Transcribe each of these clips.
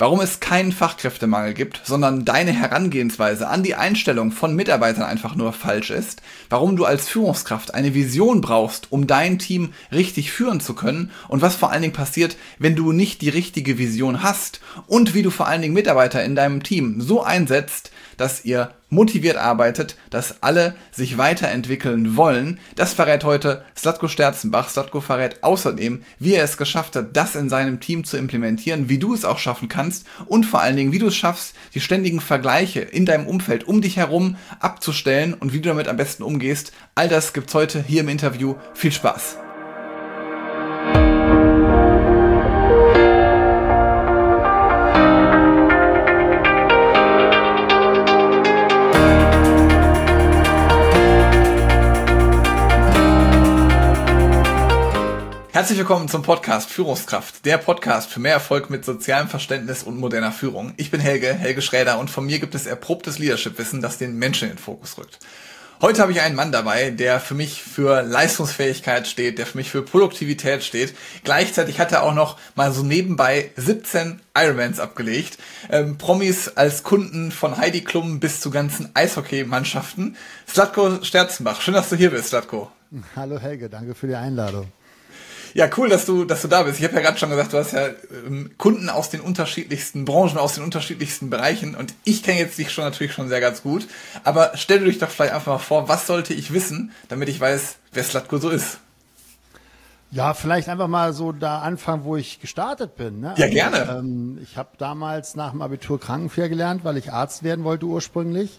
warum es keinen Fachkräftemangel gibt, sondern deine Herangehensweise an die Einstellung von Mitarbeitern einfach nur falsch ist, warum du als Führungskraft eine Vision brauchst, um dein Team richtig führen zu können und was vor allen Dingen passiert, wenn du nicht die richtige Vision hast und wie du vor allen Dingen Mitarbeiter in deinem Team so einsetzt, dass ihr motiviert arbeitet, dass alle sich weiterentwickeln wollen. Das verrät heute Zlatko Sterzenbach. Zlatko verrät außerdem, wie er es geschafft hat, das in seinem Team zu implementieren, wie du es auch schaffen kannst und vor allen Dingen, wie du es schaffst, die ständigen Vergleiche in deinem Umfeld um dich herum abzustellen und wie du damit am besten umgehst. All das gibt's heute hier im Interview. Viel Spaß! Herzlich willkommen zum Podcast Führungskraft, der Podcast für mehr Erfolg mit sozialem Verständnis und moderner Führung. Ich bin Helge Schräder und von mir gibt es erprobtes Leadership-Wissen, das den Menschen in den Fokus rückt. Heute habe ich einen Mann dabei, der für mich für Leistungsfähigkeit steht, der für mich für Produktivität steht. Gleichzeitig hat er auch noch mal so nebenbei 17 Ironmans abgelegt. Promis als Kunden von Heidi Klum bis zu ganzen Eishockey-Mannschaften. Zlatko Sterzenbach, schön, dass du hier bist, Zlatko. Hallo Helge, danke für die Einladung. Ja, cool, dass du da bist. Ich habe ja gerade schon gesagt, du hast ja Kunden aus den unterschiedlichsten Branchen, aus den unterschiedlichsten Bereichen und ich kenne jetzt dich natürlich schon sehr ganz gut. Aber stell dir dich doch vielleicht einfach mal vor, was sollte ich wissen, damit ich weiß, wer Zlatko so ist? Ja, vielleicht einfach mal so da anfangen, wo ich gestartet bin. Ne? Ja, gerne. Ich habe damals nach dem Abitur Krankenpfleger gelernt, weil ich Arzt werden wollte ursprünglich.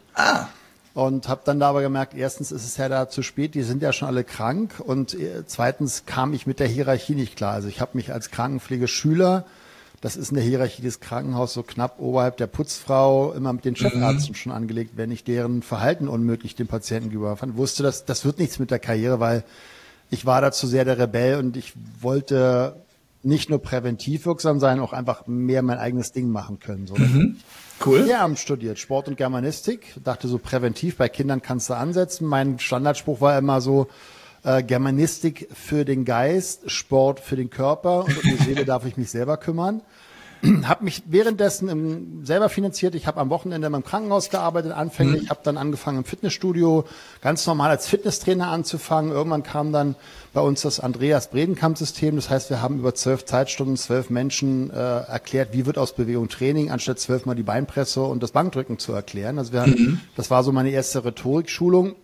Und habe dann da aber gemerkt, erstens ist es ja da zu spät, die sind ja schon alle krank und zweitens kam ich mit der Hierarchie nicht klar. Also ich habe mich als Krankenpflegeschüler, das ist in der Hierarchie des Krankenhauses so knapp oberhalb der Putzfrau, immer mit den Chefarzten schon angelegt, wenn ich deren Verhalten unmöglich dem Patienten gegenüber fand. Wusste, das wird nichts mit der Karriere, weil ich war dazu sehr der Rebell und ich wollte nicht nur präventiv wirksam sein, auch einfach mehr mein eigenes Ding machen können. So. Cool. Lehramt studiert, Sport und Germanistik. Dachte so präventiv, bei Kindern kannst du ansetzen. Mein Standardspruch war immer so, Germanistik für den Geist, Sport für den Körper und um die Seele darf ich mich selber kümmern. Habe mich währenddessen selber finanziert. Ich habe am Wochenende in meinem Krankenhaus gearbeitet, anfänglich. Habe dann angefangen im Fitnessstudio, ganz normal als Fitnesstrainer anzufangen. Irgendwann kam dann bei uns das Andreas-Bredenkamp-System. Das heißt, wir haben über 12 Zeitstunden 12 Menschen erklärt, wie wird aus Bewegung Training, anstatt 12 Mal die Beinpresse und das Bankdrücken zu erklären. Also das war so meine erste Rhetorikschulung.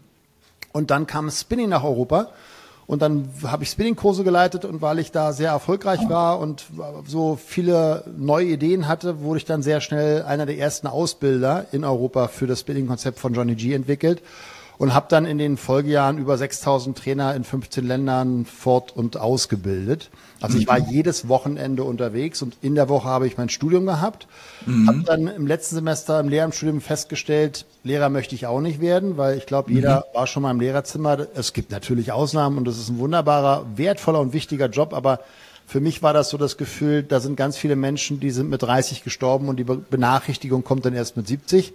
Und dann kam Spinning nach Europa. Und dann habe ich Spinning-Kurse geleitet und weil ich da sehr erfolgreich war und so viele neue Ideen hatte, wurde ich dann sehr schnell einer der ersten Ausbilder in Europa für das Spinning-Konzept von Johnny G entwickelt und habe dann in den Folgejahren über 6.000 Trainer in 15 Ländern fort- und ausgebildet. Also ich war jedes Wochenende unterwegs und in der Woche habe ich mein Studium gehabt. Habe dann im letzten Semester im Lehramtsstudium festgestellt, Lehrer möchte ich auch nicht werden, weil ich glaube, jeder war schon mal im Lehrerzimmer. Es gibt natürlich Ausnahmen und das ist ein wunderbarer, wertvoller und wichtiger Job, aber für mich war das so das Gefühl, da sind ganz viele Menschen, die sind mit 30 gestorben und die Benachrichtigung kommt dann erst mit 70.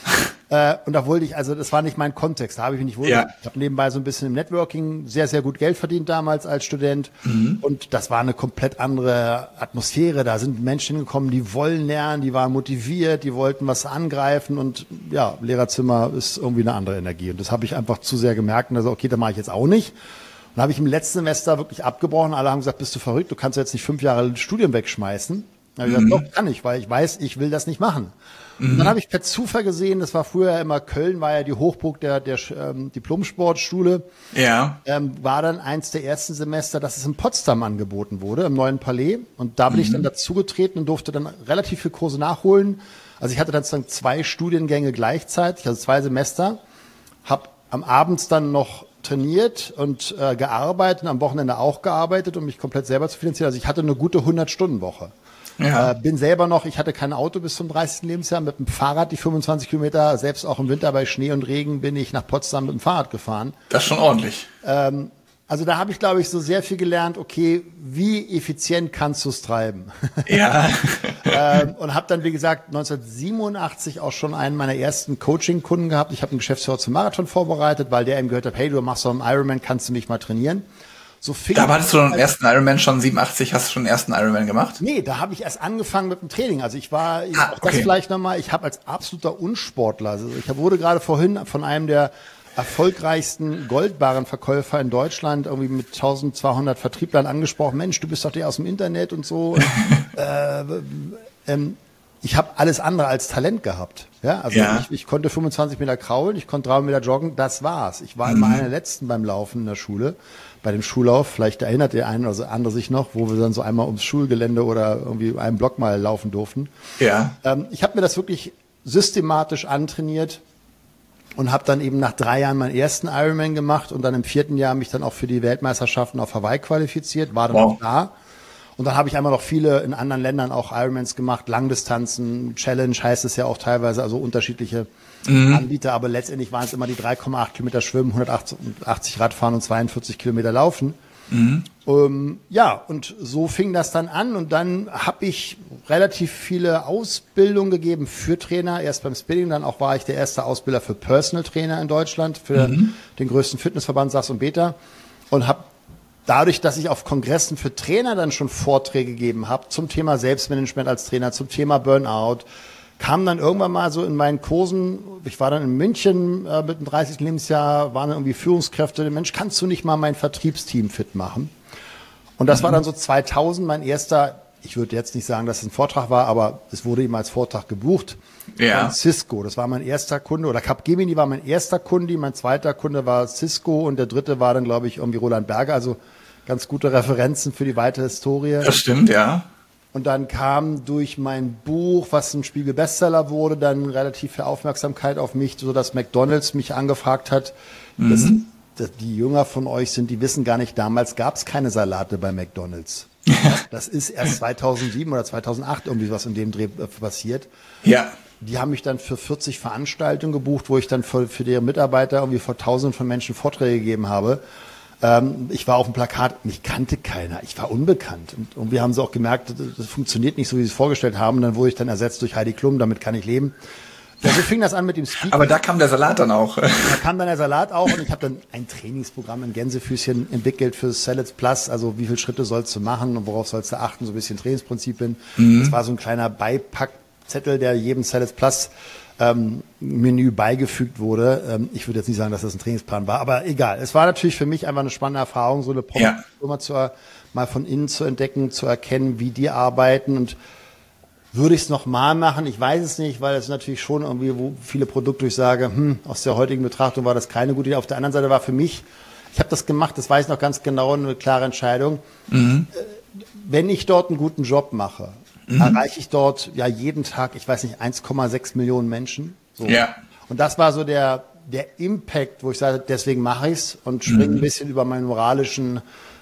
Und da wollte ich, also das war nicht mein Kontext, da habe ich mich nicht wohl. Ja. Ich habe nebenbei so ein bisschen im Networking sehr, sehr gut Geld verdient damals als Student und das war eine komplett andere Atmosphäre. Da sind Menschen hingekommen, die wollen lernen, die waren motiviert, die wollten was angreifen und ja, Lehrerzimmer ist irgendwie eine andere Energie und das habe ich einfach zu sehr gemerkt und also okay, da mache ich jetzt auch nicht. Und habe ich im letzten Semester wirklich abgebrochen, alle haben gesagt, bist du verrückt, du kannst jetzt nicht 5 Jahre Studium wegschmeißen. Da habe ich gesagt, doch, kann ich, weil ich weiß, ich will das nicht machen. Und dann habe ich per Zufall gesehen, das war früher immer Köln, war ja die Hochburg der Diplom-Sportschule. Ja. War dann eins der ersten Semester, dass es in Potsdam angeboten wurde, im Neuen Palais. Und da bin ich dann dazugetreten und durfte dann relativ viele Kurse nachholen. Also ich hatte dann sozusagen 2 Studiengänge gleichzeitig, also 2 Semester. Habe am Abend dann noch trainiert und gearbeitet und am Wochenende auch gearbeitet, um mich komplett selber zu finanzieren. Also ich hatte eine gute 100-Stunden-Woche. Ja. Bin selber noch, ich hatte kein Auto bis zum 30. Lebensjahr, mit dem Fahrrad die 25 Kilometer, selbst auch im Winter bei Schnee und Regen bin ich nach Potsdam mit dem Fahrrad gefahren. Das ist schon ordentlich. Also da habe ich, glaube ich, so sehr viel gelernt, okay, wie effizient kannst du es treiben? Ja. Und habe dann, wie gesagt, 1987 auch schon einen meiner ersten Coaching-Kunden gehabt. Ich habe einen Geschäftsführer zum Marathon vorbereitet, weil der ihm gehört hat, hey, du machst so einen Ironman, kannst du mich mal trainieren? Da hattest du den ersten Ironman schon 87, hast du schon den ersten Ironman gemacht? Nee, da habe ich erst angefangen mit dem Training. Also ich war, auch okay. das vielleicht nochmal, ich habe als absoluter Unsportler, also ich wurde gerade vorhin von einem der erfolgreichsten Goldbarrenverkäufer in Deutschland irgendwie mit 1200 Vertrieblern angesprochen. Mensch, du bist doch der aus dem Internet und so. Ich habe alles andere als Talent gehabt. Ja, also ich konnte 25 Meter kraulen, ich konnte 3 Meter joggen, das war's. Ich war immer einer der Letzten beim Laufen in der Schule, bei dem Schullauf. Vielleicht erinnert der eine oder andere sich noch, wo wir dann so einmal ums Schulgelände oder irgendwie einen Block mal laufen durften. Ja. Ich habe mir das wirklich systematisch antrainiert und habe dann eben nach 3 Jahren meinen ersten Ironman gemacht und dann im 4. Jahr mich dann auch für die Weltmeisterschaften auf Hawaii qualifiziert, war dann auch da. Und dann habe ich einmal noch viele in anderen Ländern auch Ironmans gemacht, Langdistanzen, Challenge heißt es ja auch teilweise, also unterschiedliche Anbieter, aber letztendlich waren es immer die 3,8 Kilometer Schwimmen, 180 Radfahren und 42 Kilometer Laufen. Und so fing das dann an und dann habe ich relativ viele Ausbildungen gegeben für Trainer, erst beim Spinning, dann auch war ich der erste Ausbilder für Personal Trainer in Deutschland, für den größten Fitnessverband Sachs und Beta und habe dadurch, dass ich auf Kongressen für Trainer dann schon Vorträge gegeben habe zum Thema Selbstmanagement als Trainer, zum Thema Burnout, kam dann irgendwann mal so in meinen Kursen, ich war dann in München mit dem 30. Lebensjahr, waren dann irgendwie Führungskräfte, Mensch, kannst du nicht mal mein Vertriebsteam fit machen? Und das war dann so 2000 mein erster, ich würde jetzt nicht sagen, dass es ein Vortrag war, aber es wurde eben als Vortrag gebucht. Von Cisco, das war mein erster Kunde, oder Capgemini war mein erster Kunde, mein zweiter Kunde war Cisco und der dritte war dann, glaube ich, irgendwie Roland Berger, also ganz gute Referenzen für die weitere Historie. Das stimmt, ja. Und dann kam durch mein Buch, was ein Spiegel-Bestseller wurde, dann relativ viel Aufmerksamkeit auf mich, so dass McDonald's mich angefragt hat. Die Jünger von euch sind, die wissen gar nicht, damals gab es keine Salate bei McDonald's. Das ist erst 2007 oder 2008 irgendwie was in dem Dreh passiert. Ja. Die haben mich dann für 40 Veranstaltungen gebucht, wo ich dann für deren Mitarbeiter irgendwie vor Tausenden von Menschen Vorträge gegeben habe. Ich war auf dem Plakat, mich kannte keiner, ich war unbekannt. Und wir haben sie auch gemerkt, das funktioniert nicht so, wie sie es vorgestellt haben. Und dann wurde ich dann ersetzt durch Heidi Klum, damit kann ich leben. Ja, so fing das an mit dem Speaking. Aber da kam der Salat dann auch. Da kam dann der Salat auch und ich habe dann ein Trainingsprogramm in Gänsefüßchen entwickelt für Salads Plus. Also wie viele Schritte sollst du machen und worauf sollst du achten, so ein bisschen Trainingsprinzipien. Das war so ein kleiner Beipackzettel, der jedem Salads Plus Menü beigefügt wurde. Ich würde jetzt nicht sagen, dass das ein Trainingsplan war, aber egal. Es war natürlich für mich einfach eine spannende Erfahrung, so eine Firma mal von innen zu entdecken, zu erkennen, wie die arbeiten. Und würde ich es nochmal machen? Ich weiß es nicht, weil es natürlich schon irgendwie, wo viele Produkte, ich sage, aus der heutigen Betrachtung war das keine gute Idee. Auf der anderen Seite war für mich, ich habe das gemacht, das weiß ich noch ganz genau, eine klare Entscheidung. Wenn ich dort einen guten Job mache, erreiche ich dort ja jeden Tag, ich weiß nicht, 1,6 Millionen Menschen. So. Ja. Und das war so der Impact, wo ich sage, deswegen mache ich's und springe ein bisschen über meinen moralischen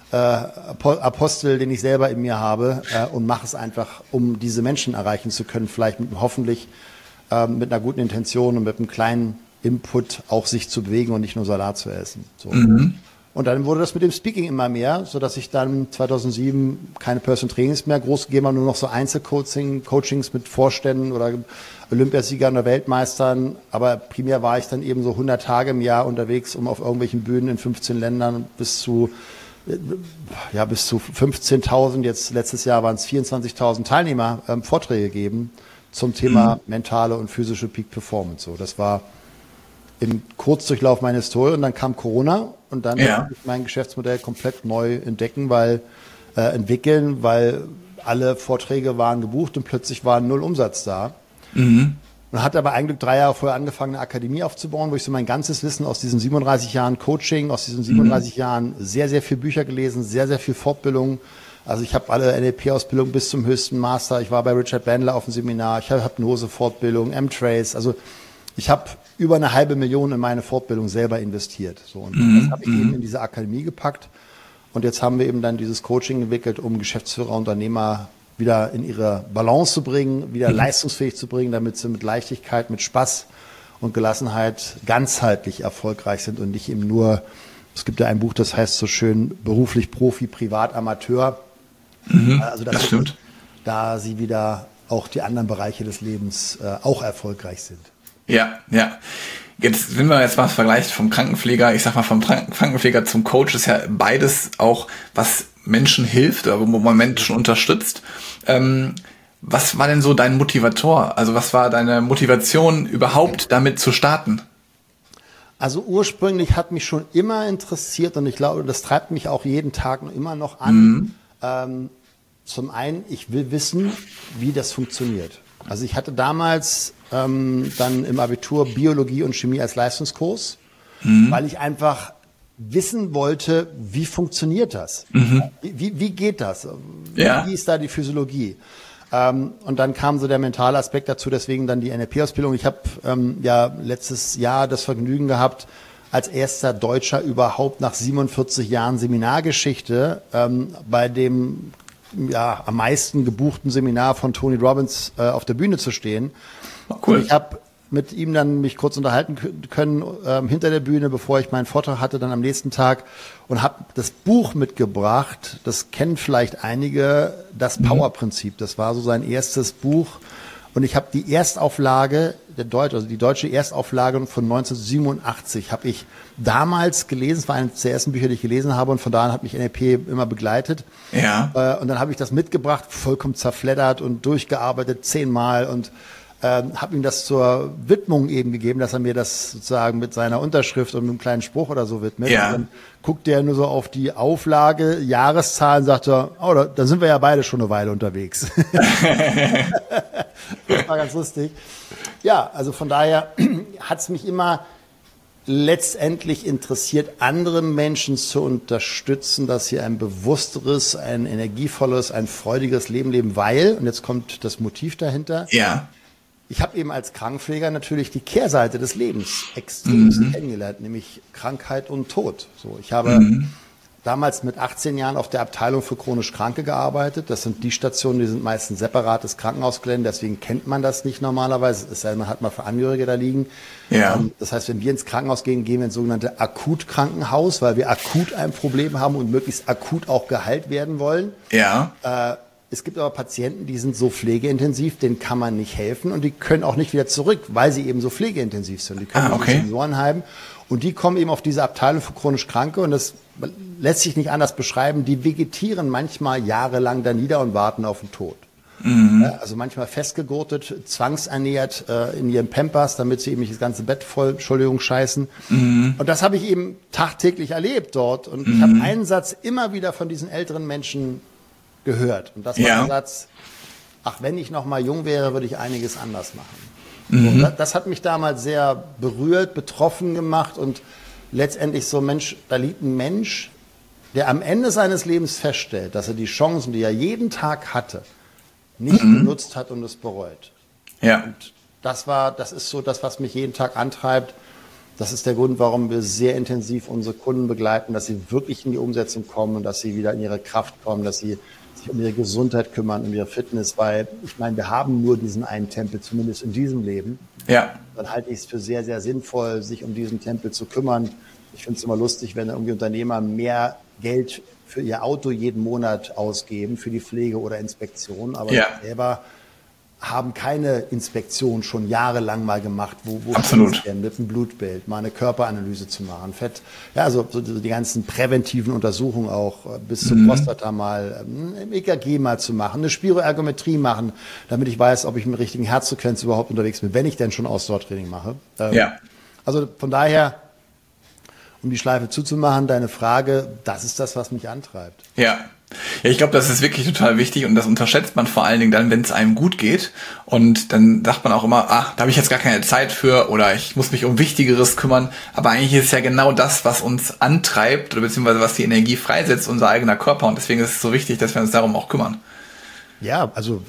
Apostel, den ich selber in mir habe, und mache es einfach, um diese Menschen erreichen zu können, vielleicht hoffentlich mit einer guten Intention und mit einem kleinen Input auch sich zu bewegen und nicht nur Salat zu essen. So. Und dann wurde das mit dem Speaking immer mehr, so dass ich dann 2007 keine Personal Trainings mehr groß gegeben habe, nur noch so Einzelcoachings mit Vorständen oder Olympiasiegern oder Weltmeistern. Aber primär war ich dann eben so 100 Tage im Jahr unterwegs, um auf irgendwelchen Bühnen in 15 Ländern bis zu 15.000, jetzt letztes Jahr waren es 24.000 Teilnehmer, Vorträge geben zum Thema mentale und physische Peak Performance. So, das war im Kurzdurchlauf meine Historie und dann kam Corona und dann musste ich mein Geschäftsmodell komplett neu entdecken, entwickeln, weil alle Vorträge waren gebucht und plötzlich war 0 Umsatz da. Und hatte aber eigentlich 3 Jahre vorher angefangen, eine Akademie aufzubauen, wo ich so mein ganzes Wissen aus diesen 37 Jahren Coaching, aus diesen 37 Jahren sehr, sehr viel Bücher gelesen, sehr, sehr viel Fortbildung. Also ich habe alle NLP-Ausbildung bis zum höchsten Master. Ich war bei Richard Bandler auf dem Seminar. Ich habe Hypnose-Fortbildung, M-Trace. Also ich habe über 500.000 in meine Fortbildung selber investiert. So, und das habe ich eben in diese Akademie gepackt. Und jetzt haben wir eben dann dieses Coaching entwickelt, um Geschäftsführer, Unternehmer wieder in ihre Balance zu bringen, wieder leistungsfähig zu bringen, damit sie mit Leichtigkeit, mit Spaß und Gelassenheit ganzheitlich erfolgreich sind und nicht eben nur, es gibt ja ein Buch, das heißt so schön, beruflich Profi, privat Amateur. Also das stimmt. Da sie wieder auch die anderen Bereiche des Lebens auch erfolgreich sind. Ja, ja. Jetzt, wenn man jetzt mal vergleicht vom Krankenpfleger, ich sag mal vom Krankenpfleger zum Coach, ist ja beides auch, was Menschen hilft oder wo man Menschen unterstützt. Was war denn so dein Motivator? Also was war deine Motivation überhaupt damit zu starten? Also ursprünglich hat mich schon immer interessiert und ich glaube, das treibt mich auch jeden Tag immer noch an. Zum einen, ich will wissen, wie das funktioniert. Also ich hatte damals dann im Abitur Biologie und Chemie als Leistungskurs, weil ich einfach wissen wollte, wie funktioniert das? Wie geht das? Ja. Wie ist da die Physiologie? Und dann kam so der mentale Aspekt dazu, deswegen dann die NLP-Ausbildung. Ich habe ja letztes Jahr das Vergnügen gehabt, als erster Deutscher überhaupt nach 47 Jahren Seminargeschichte bei dem am meisten gebuchten Seminar von Tony Robbins auf der Bühne zu stehen. Cool. Und ich habe mit ihm dann mich kurz unterhalten können hinter der Bühne, bevor ich meinen Vortrag hatte, dann am nächsten Tag und habe das Buch mitgebracht. Das kennen vielleicht einige, das Power-Prinzip. Das war so sein erstes Buch. Und ich habe die Erstauflage, die deutsche Erstauflage von 1987 habe ich damals gelesen. Es war eines der ersten Bücher, die ich gelesen habe und von da an hat mich NLP immer begleitet. Ja. Und dann habe ich das mitgebracht, vollkommen zerfleddert und durchgearbeitet 10-mal und habe ihm das zur Widmung eben gegeben, dass er mir das sozusagen mit seiner Unterschrift und mit einem kleinen Spruch oder so widmet. Ja. Und dann guckt er nur so auf die Auflage, Jahreszahlen, sagt er, oh, da sind wir ja beide schon eine Weile unterwegs. Das war ganz lustig. Ja, also von daher hat es mich immer letztendlich interessiert, andere Menschen zu unterstützen, dass sie ein bewussteres, ein energievolles, ein freudiges Leben leben, weil, und jetzt kommt das Motiv dahinter, Ja. ich habe eben als Krankenpfleger natürlich die Kehrseite des Lebens extrem kennengelernt, nämlich Krankheit und Tod. So, ich habe damals mit 18 Jahren auf der Abteilung für chronisch Kranke gearbeitet. Das sind die Stationen, die sind meistens separates Krankenhausgelände, deswegen kennt man das nicht normalerweise. Es sei denn, man hat mal für Angehörige da liegen. Ja. Das heißt, wenn wir ins Krankenhaus gehen, gehen wir ins sogenannte Akutkrankenhaus, weil wir akut ein Problem haben und möglichst akut auch geheilt werden wollen. Ja. Es gibt aber Patienten, die sind so pflegeintensiv, denen kann man nicht helfen und die können auch nicht wieder zurück, weil sie eben so pflegeintensiv sind. Die können okay. in Seniorenheim und die kommen eben auf diese Abteilung für chronisch Kranke und das lässt sich nicht anders beschreiben. Die vegetieren manchmal jahrelang da nieder und warten auf den Tod. Also manchmal festgegurtet, zwangsernährt in ihren Pampers, damit sie eben nicht das ganze Bett voll, Entschuldigung, scheißen. Und das habe ich eben tagtäglich erlebt dort und ich habe einen Satz immer wieder von diesen älteren Menschen gehört. Und das war der Satz, ach, wenn ich noch mal jung wäre, würde ich einiges anders machen. So, das hat mich damals sehr berührt, betroffen gemacht und letztendlich so, Mensch, da liegt ein Mensch, der am Ende seines Lebens feststellt, dass er die Chancen, die er jeden Tag hatte, nicht genutzt hat und es bereut. Ja. Und das ist so das, was mich jeden Tag antreibt. Das ist der Grund, warum wir sehr intensiv unsere Kunden begleiten, dass sie wirklich in die Umsetzung kommen und dass sie wieder in ihre Kraft kommen, dass sie sich um ihre Gesundheit kümmern, um ihre Fitness, weil ich meine, wir haben nur diesen einen Tempel, zumindest in diesem Leben. Ja. Dann halte ich es für sehr, sehr sinnvoll, sich um diesen Tempel zu kümmern. Ich finde es immer lustig, wenn irgendwie Unternehmer mehr Geld für ihr Auto jeden Monat ausgeben, für die Pflege oder Inspektion, aber selber haben keine Inspektion schon jahrelang mal gemacht, wo Absolut. Mit einem Blutbild, mal eine Körperanalyse zu machen, also so die ganzen präventiven Untersuchungen auch bis zum Prostata mal, ein EKG mal zu machen, eine Spiroergometrie machen, damit ich weiß, ob ich mit richtigen Herzfrequenz überhaupt unterwegs bin, wenn ich denn schon Ausdauertraining mache. Also von daher, um die Schleife zuzumachen, deine Frage, das ist das, was mich antreibt. Ja. Ja, ich glaube, das ist wirklich total wichtig und das unterschätzt man vor allen Dingen dann, wenn es einem gut geht und dann sagt man auch immer, da habe ich jetzt gar keine Zeit für oder ich muss mich um Wichtigeres kümmern, aber eigentlich ist es ja genau das, was uns antreibt oder beziehungsweise was die Energie freisetzt, unser eigener Körper und deswegen ist es so wichtig, dass wir uns darum auch kümmern. Ja, also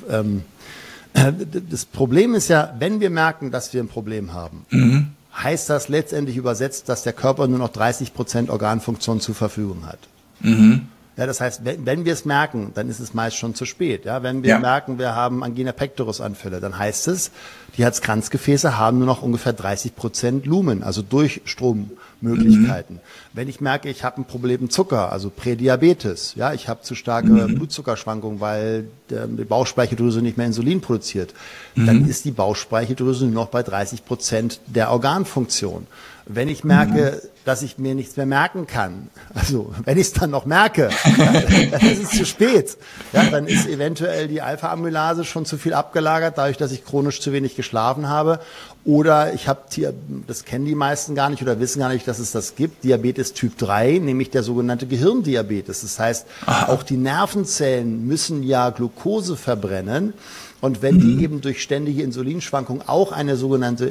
das Problem ist ja, wenn wir merken, dass wir ein Problem haben, heißt das letztendlich übersetzt, dass der Körper nur noch 30% Organfunktion zur Verfügung hat. Ja, das heißt, wenn wir es merken, dann ist es meist schon zu spät. Ja, wenn wir merken, wir haben Angina pectoris Anfälle, dann heißt es, die Herzkranzgefäße haben nur noch ungefähr 30% Lumen, also Durchstrommöglichkeit Möglichkeiten. Wenn ich merke, ich habe ein Problem mit Zucker, also Prädiabetes, ja, ich habe zu starke Blutzuckerschwankungen, weil die Bauchspeicheldrüse nicht mehr Insulin produziert, dann ist die Bauchspeicheldrüse nur noch bei 30% der Organfunktion. Wenn ich merke, dass ich mir nichts mehr merken kann, also wenn ich es dann noch merke, dann ist es zu spät. Ja, dann ist eventuell die Alpha-Amylase schon zu viel abgelagert, dadurch, dass ich chronisch zu wenig geschlafen habe. Oder ich habe, das kennen die meisten gar nicht oder wissen gar nicht, dass es das gibt, Diabetes Typ 3, nämlich der sogenannte Gehirndiabetes. Das heißt, auch die Nervenzellen müssen ja Glucose verbrennen. Und wenn die eben durch ständige Insulinschwankungen auch eine sogenannte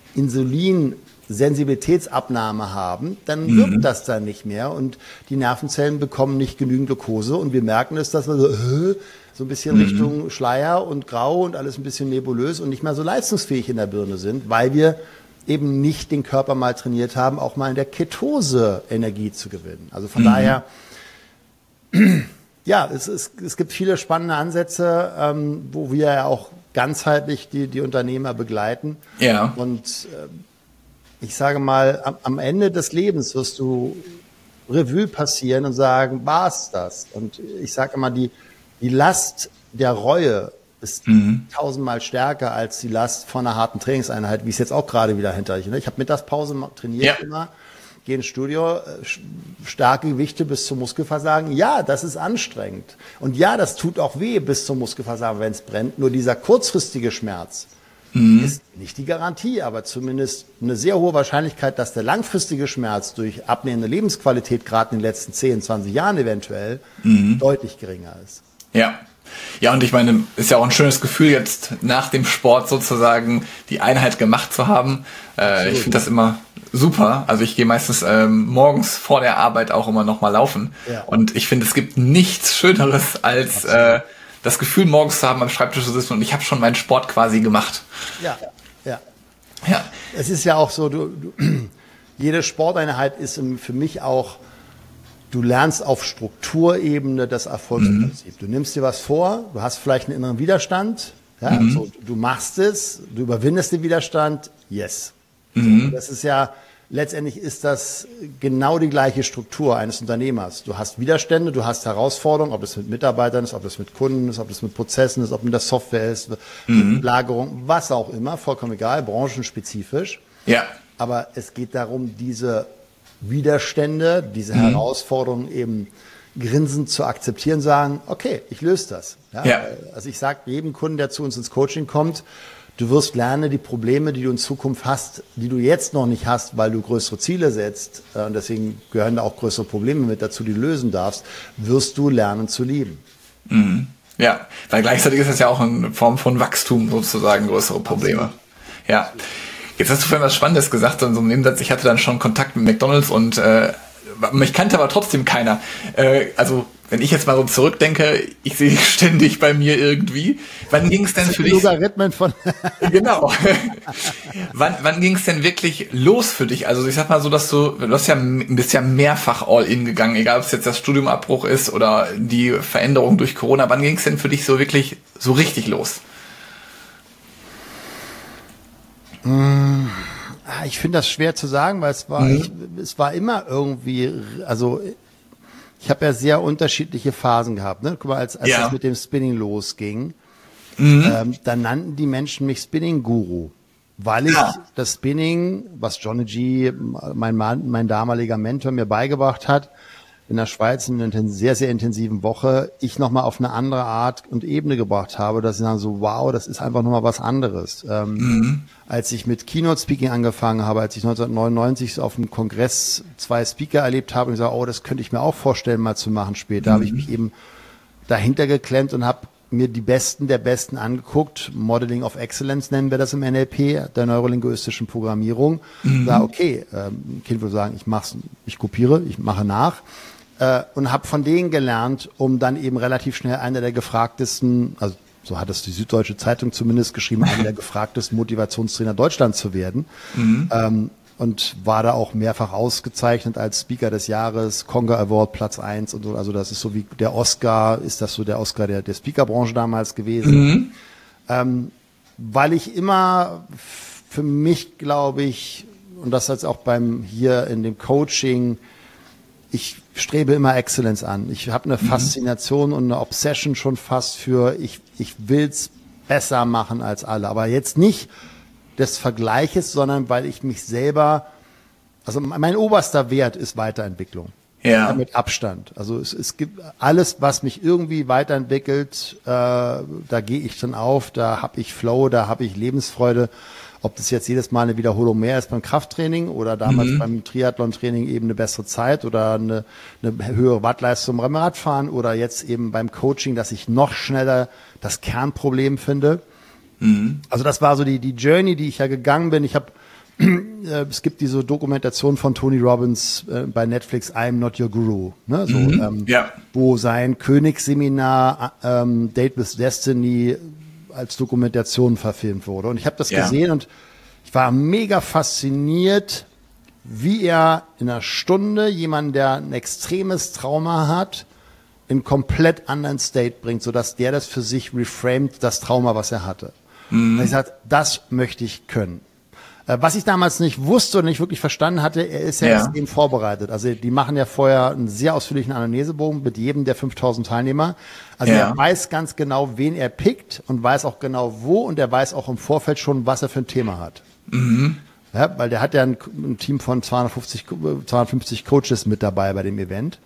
Sensibilitätsabnahme haben, dann wirkt das dann nicht mehr und die Nervenzellen bekommen nicht genügend Glucose und wir merken es, dass wir so ein bisschen Richtung Schleier und Grau und alles ein bisschen nebulös und nicht mehr so leistungsfähig in der Birne sind, weil wir eben nicht den Körper mal trainiert haben, auch mal in der Ketose Energie zu gewinnen. Also von daher, ja, es gibt viele spannende Ansätze, wo wir ja auch ganzheitlich die Unternehmer begleiten. Ja. Und ich sage mal, am Ende des Lebens wirst du Revue passieren und sagen, war's das? Und ich sage immer, die Last der Reue ist tausendmal stärker als die Last von einer harten Trainingseinheit, wie es jetzt auch gerade wieder hinter ich. Ich habe Mittagspause trainiert immer, gehe ins Studio, starke Gewichte bis zum Muskelversagen. Ja, das ist anstrengend. Und ja, das tut auch weh bis zum Muskelversagen, wenn es brennt. Nur dieser kurzfristige Schmerz ist nicht die Garantie, aber zumindest eine sehr hohe Wahrscheinlichkeit, dass der langfristige Schmerz durch abnehmende Lebensqualität, gerade in den letzten 10, 20 Jahren eventuell, deutlich geringer ist. Ja. Ja, und ich meine, ist ja auch ein schönes Gefühl, jetzt nach dem Sport sozusagen die Einheit gemacht zu haben. Ich finde das immer super. Also ich gehe meistens morgens vor der Arbeit auch immer noch mal laufen. Ja. Und ich finde, es gibt nichts Schöneres als das Gefühl, morgens zu haben, am Schreibtisch zu sitzen und ich habe schon meinen Sport quasi gemacht. Ja. Es ist ja auch so, jede Sporteinheit ist für mich auch, du lernst auf Strukturebene das Erfolgsprinzip. Du nimmst dir was vor, du hast vielleicht einen inneren Widerstand, ja, so, du machst es, du überwindest den Widerstand, yes. So, das ist ja, letztendlich ist das genau die gleiche Struktur eines Unternehmers. Du hast Widerstände, du hast Herausforderungen, ob das mit Mitarbeitern ist, ob das mit Kunden ist, ob das mit Prozessen ist, ob mit der Software ist, mit Lagerung, was auch immer, vollkommen egal, branchenspezifisch. Ja. Aber es geht darum, diese Widerstände, diese Herausforderungen eben grinsend zu akzeptieren, sagen, okay, ich löse das. Ja? Also ich sage jedem Kunden, der zu uns ins Coaching kommt, du wirst lernen, die Probleme, die du in Zukunft hast, die du jetzt noch nicht hast, weil du größere Ziele setzt, und deswegen gehören da auch größere Probleme mit dazu, die du lösen darfst, wirst du lernen zu lieben. Ja, weil gleichzeitig ist es ja auch eine Form von Wachstum sozusagen, größere Probleme. Absolut. Ja. Jetzt hast du vorhin was Spannendes gesagt, in so einem Nebensatz, ich hatte dann schon Kontakt mit McDonald's und mich kannte aber trotzdem keiner. Also wenn ich jetzt mal so zurückdenke, ich sehe dich ständig bei mir irgendwie. Wann ging es denn für dich? Logarithmen von Genau. Wann ging es denn wirklich los für dich? Also ich sag mal so, dass du bist ja mehrfach All-In gegangen, egal ob es jetzt das Studiumabbruch ist oder die Veränderung durch Corona. Wann ging es denn für dich so wirklich so richtig los? Ich finde das schwer zu sagen, weil es war immer irgendwie, also ich habe ja sehr unterschiedliche Phasen gehabt. Ne? Guck mal, als das mit dem Spinning losging, dann nannten die Menschen mich Spinning-Guru, weil ich das Spinning, was Johnny G., mein damaliger Mentor, mir beigebracht hat, in der Schweiz in einer sehr, sehr intensiven Woche, ich nochmal auf eine andere Art und Ebene gebracht habe, dass ich dann so, wow, das ist einfach nochmal was anderes. Als ich mit Keynote Speaking angefangen habe, als ich 1999 auf dem Kongress 2 Speaker erlebt habe und ich sage, oh, das könnte ich mir auch vorstellen, mal zu machen später, habe ich mich eben dahinter geklemmt und habe mir die Besten der Besten angeguckt. Modeling of Excellence nennen wir das im NLP, der neurolinguistischen Programmierung. Da, okay, ein Kind würde sagen, ich kopiere, ich mache nach. Und habe von denen gelernt, um dann eben relativ schnell einer der gefragtesten, also so hat es die Süddeutsche Zeitung zumindest geschrieben, einer der gefragtesten Motivationstrainer Deutschlands zu werden. Und war da auch mehrfach ausgezeichnet als Speaker des Jahres, Conga Award Platz 1 und so. Also das ist so wie der Oscar, ist das so der Oscar der Speakerbranche damals gewesen. Weil ich immer für mich, glaube ich, und das jetzt auch hier in dem Coaching, ich strebe immer Excellence an. Ich habe eine Faszination und eine Obsession schon fast für, ich will's besser machen als alle. Aber jetzt nicht des Vergleiches, sondern weil ich mich selber, also mein oberster Wert ist Weiterentwicklung. Ja. Mit Abstand. Also es gibt alles, was mich irgendwie weiterentwickelt, da gehe ich dann auf, da habe ich Flow, da habe ich Lebensfreude. Ob das jetzt jedes Mal eine Wiederholung mehr ist beim Krafttraining oder damals beim Triathlon-Training eben eine bessere Zeit oder eine höhere Wattleistung beim Radfahren oder jetzt eben beim Coaching, dass ich noch schneller das Kernproblem finde. Also das war so die Journey, die ich ja gegangen bin. Ich habe es gibt diese Dokumentation von Tony Robbins bei Netflix, I'm Not Your Guru, ne? So, wo sein Königsseminar Date with Destiny als Dokumentation verfilmt wurde. Und ich habe das gesehen und ich war mega fasziniert, wie er in einer Stunde jemanden, der ein extremes Trauma hat, in einen komplett anderen State bringt, sodass der das für sich reframed, das Trauma, was er hatte. Und ich sagte, das möchte ich können. Was ich damals nicht wusste und nicht wirklich verstanden hatte, er ist ja extrem vorbereitet. Also die machen ja vorher einen sehr ausführlichen Anamnesebogen mit jedem der 5000 Teilnehmer. Also er weiß ganz genau, wen er pickt und weiß auch genau wo und er weiß auch im Vorfeld schon, was er für ein Thema hat. Ja, weil der hat ja ein Team von 250 Coaches mit dabei bei dem Event.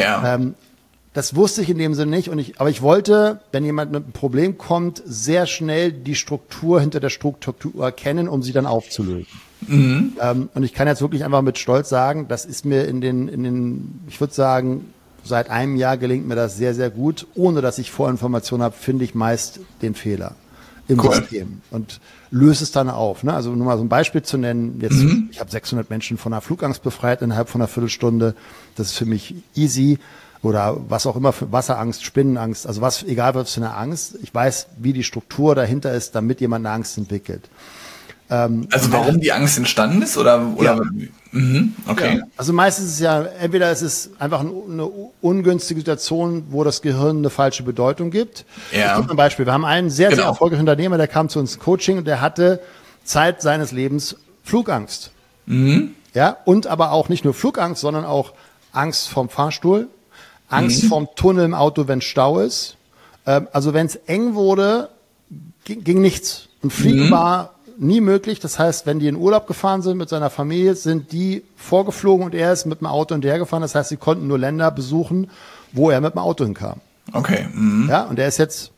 Das wusste ich in dem Sinne nicht. Aber ich wollte, wenn jemand mit einem Problem kommt, sehr schnell die Struktur hinter der Struktur erkennen, um sie dann aufzulösen. Und ich kann jetzt wirklich einfach mit Stolz sagen, das ist mir ich würde sagen, seit einem Jahr gelingt mir das sehr, sehr gut. Ohne dass ich Vorinformationen habe, finde ich meist den Fehler im System und löse es dann auf. Ne? Also nur mal so ein Beispiel zu nennen. Jetzt, ich habe 600 Menschen von einer Flugangst befreit innerhalb von einer Viertelstunde. Das ist für mich easy. Oder was auch immer für Wasserangst, Spinnenangst, also egal was für eine Angst. Ich weiß, wie die Struktur dahinter ist, damit jemand eine Angst entwickelt. Also warum die Angst entstanden ist oder okay. Ja. Also meistens ist es ja, entweder ist es einfach eine ungünstige Situation, wo das Gehirn eine falsche Bedeutung gibt. Ich gebe ein Beispiel. Wir haben einen sehr, sehr erfolgreichen Unternehmer, der kam zu uns Coaching und der hatte Zeit seines Lebens Flugangst. Ja, und aber auch nicht nur Flugangst, sondern auch Angst vorm Fahrstuhl, Angst vorm Tunnel im Auto, wenn Stau ist. Also wenn es eng wurde, ging nichts. Und Fliegen war nie möglich. Das heißt, wenn die in Urlaub gefahren sind mit seiner Familie, sind die vorgeflogen und er ist mit dem Auto hinterhergefahren. Das heißt, sie konnten nur Länder besuchen, wo er mit dem Auto hinkam. Okay. Ja, und er ist jetzt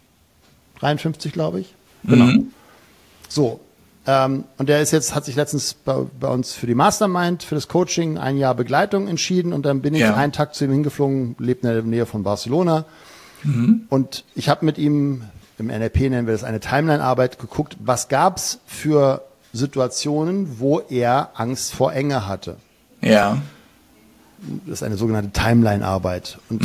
53, glaube ich. Genau. So. Und der hat sich letztens bei uns für die Mastermind, für das Coaching, 1 Jahr Begleitung entschieden und dann bin ich einen Tag zu ihm hingeflogen, lebt in der Nähe von Barcelona und ich habe mit ihm, im NLP nennen wir das eine Timeline-Arbeit, geguckt, was gab's für Situationen, wo er Angst vor Enge hatte. Ja. Das ist eine sogenannte Timeline-Arbeit und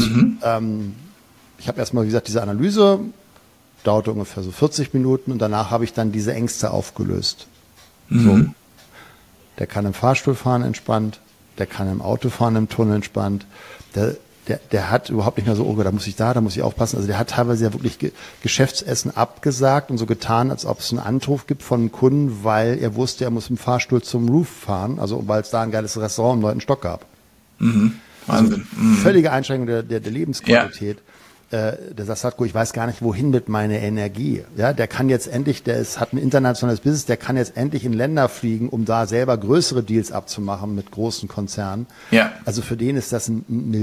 ich habe erstmal, wie gesagt, diese Analyse dauerte ungefähr so 40 Minuten und danach habe ich dann diese Ängste aufgelöst. So. Der kann im Fahrstuhl fahren entspannt, der kann im Auto fahren im Tunnel entspannt, der hat überhaupt nicht mehr so, oh Gott, da muss ich aufpassen. Also der hat teilweise ja wirklich Geschäftsessen abgesagt und so getan, als ob es einen Anruf gibt von einem Kunden, weil er wusste, er muss im Fahrstuhl zum Roof fahren, also weil es da ein geiles Restaurant im 9. Stock gab. Wahnsinn. Also, völlige Einschränkung der Lebensqualität. Der sagt, Satko, ich weiß gar nicht, wohin mit meiner Energie. Ja, der kann jetzt endlich, hat ein internationales Business, der kann jetzt endlich in Länder fliegen, um da selber größere Deals abzumachen mit großen Konzernen. Ja. Also für den ist das ein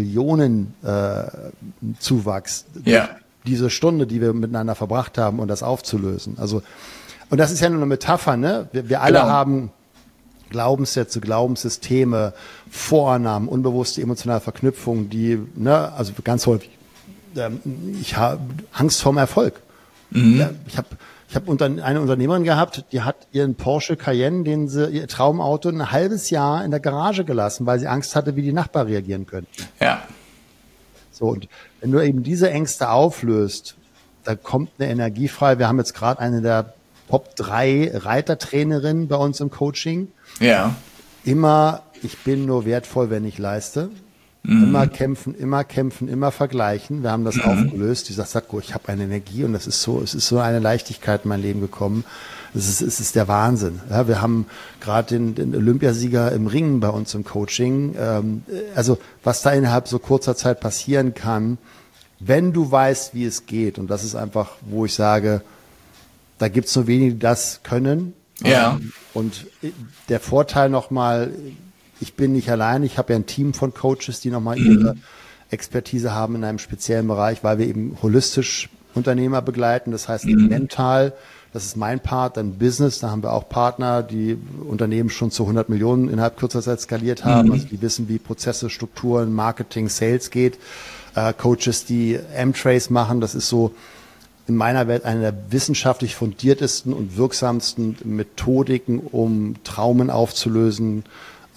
Millionen-Zuwachs. Diese Stunde, die wir miteinander verbracht haben, um das aufzulösen. Also, und das ist ja nur eine Metapher, ne? Wir alle haben Glaubenssätze, Glaubenssysteme, Vorannahmen, unbewusste emotionale Verknüpfungen, die, ne, also ganz häufig, ich habe Angst vorm Erfolg. Ja, ich habe eine Unternehmerin gehabt, die hat ihren Porsche Cayenne, ihr Traumauto, ein halbes Jahr in der Garage gelassen, weil sie Angst hatte, wie die Nachbarn reagieren können. Ja. So, und wenn du eben diese Ängste auflöst, da kommt eine Energie frei. Wir haben jetzt gerade eine der Top 3 Reitertrainerinnen bei uns im Coaching. Ja. Immer, ich bin nur wertvoll, wenn ich leiste. Immer kämpfen, immer vergleichen. Wir haben das aufgelöst. Dieser Sakko, ich habe eine Energie und es ist so eine Leichtigkeit in mein Leben gekommen. Es ist der Wahnsinn. Ja, wir haben gerade den Olympiasieger im Ringen bei uns im Coaching. Also was da innerhalb so kurzer Zeit passieren kann, wenn du weißt, wie es geht. Und das ist einfach, wo ich sage, da gibt's nur wenige, die das können. Ja. Und der Vorteil nochmal, ich bin nicht allein, ich habe ja ein Team von Coaches, die nochmal ihre Expertise haben in einem speziellen Bereich, weil wir eben holistisch Unternehmer begleiten, das heißt eben mental, das ist mein Part, dann Business, da haben wir auch Partner, die Unternehmen schon zu 100 Millionen innerhalb kurzer Zeit skaliert haben, also die wissen, wie Prozesse, Strukturen, Marketing, Sales geht, Coaches, die M-Trace machen, das ist so in meiner Welt eine der wissenschaftlich fundiertesten und wirksamsten Methodiken, um Traumen aufzulösen.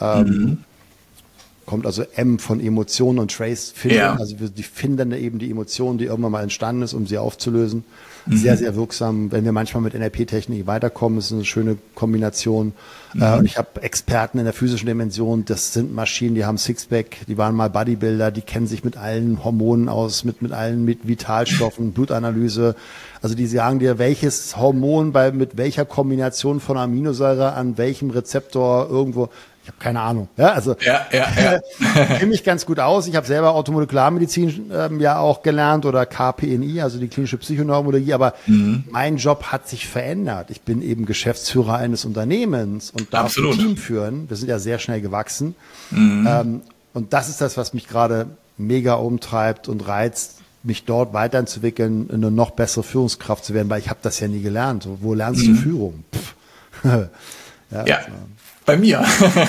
Kommt also M von Emotionen und Trace finden, also die finden eben die Emotionen, die irgendwann mal entstanden ist, um sie aufzulösen. Sehr, sehr wirksam, wenn wir manchmal mit NLP-Technik weiterkommen, ist eine schöne Kombination. Und ich habe Experten in der physischen Dimension, das sind Maschinen, die haben Sixpack, die waren mal Bodybuilder, die kennen sich mit allen Hormonen aus, mit allen mit Vitalstoffen, Blutanalyse. Also die sagen dir, welches Hormon mit welcher Kombination von Aminosäure an welchem Rezeptor irgendwo. Ich habe keine Ahnung. Ja, also kenne mich ganz gut aus. Ich habe selber Automolekularmedizin ja auch gelernt oder KPNI, also die klinische Psychoneurologie. Aber mein Job hat sich verändert. Ich bin eben Geschäftsführer eines Unternehmens und darf ein Team führen. Wir sind ja sehr schnell gewachsen. Und das ist das, was mich gerade mega umtreibt und reizt, mich dort weiterzuentwickeln, eine noch bessere Führungskraft zu werden, weil ich habe das ja nie gelernt. Wo lernst du Führung? Ja. Bei mir.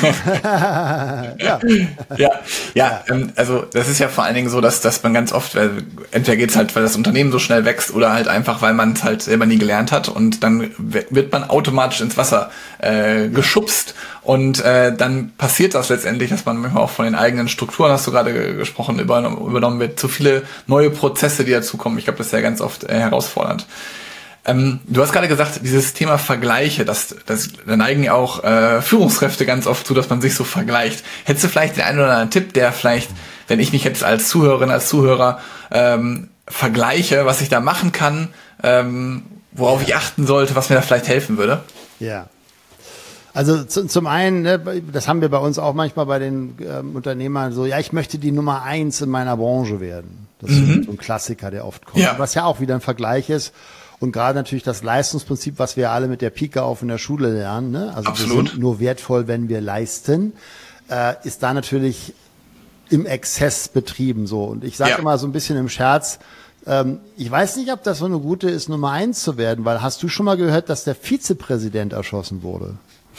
Also das ist ja vor allen Dingen so, dass man ganz oft, entweder geht's halt, weil das Unternehmen so schnell wächst oder halt einfach, weil man es halt selber nie gelernt hat und dann wird man automatisch ins Wasser geschubst und dann passiert das letztendlich, dass man manchmal auch von den eigenen Strukturen, hast du gerade gesprochen, übernommen wird, zu viele neue Prozesse, die dazukommen. Ich glaube, das ist ja ganz oft herausfordernd. Du hast gerade gesagt, dieses Thema Vergleiche, da neigen ja auch Führungskräfte ganz oft zu, dass man sich so vergleicht. Hättest du vielleicht den einen oder anderen Tipp, der vielleicht, wenn ich mich jetzt als Zuhörerin, als Zuhörer vergleiche, was ich da machen kann, worauf ich achten sollte, was mir da vielleicht helfen würde? Ja. Also zum einen, ne, das haben wir bei uns auch manchmal bei den Unternehmern so, ja, ich möchte die Nummer 1 in meiner Branche werden. Das ist so ein Klassiker, der oft kommt. Was ja auch wieder ein Vergleich ist. Und gerade natürlich das Leistungsprinzip, was wir alle mit der Pike auf in der Schule lernen, ne? Also wir sind nur wertvoll, wenn wir leisten, ist da natürlich im Exzess betrieben so. Und ich sage immer so ein bisschen im Scherz, ich weiß nicht, ob das so eine gute ist, Nummer 1 zu werden, weil hast du schon mal gehört, dass der Vizepräsident erschossen wurde?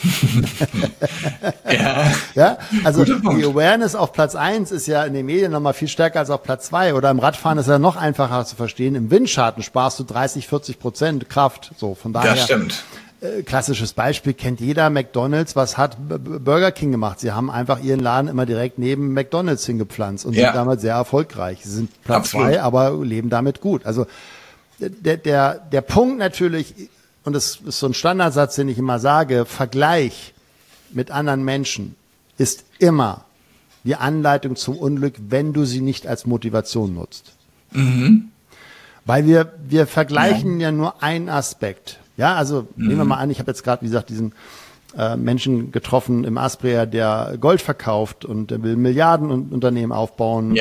Ja, also die Awareness auf Platz 1 ist ja in den Medien nochmal viel stärker als auf Platz 2 oder im Radfahren ist ja noch einfacher zu verstehen. Im Windschatten sparst du 30-40% Kraft, so von daher. Das stimmt. Klassisches Beispiel kennt jeder, McDonald's, was hat Burger King gemacht? Sie haben einfach ihren Laden immer direkt neben McDonald's hingepflanzt und sind damit sehr erfolgreich. Sie sind Platz 2, aber leben damit gut. Also der Punkt natürlich, und das ist so ein Standardsatz, den ich immer sage, Vergleich mit anderen Menschen ist immer die Anleitung zum Unglück, wenn du sie nicht als Motivation nutzt. Weil wir vergleichen ja nur einen Aspekt. Ja, also nehmen wir mal an, ich habe jetzt gerade, wie gesagt, diesen Menschen getroffen im Aspria, der Gold verkauft und der will Milliardenunternehmen aufbauen.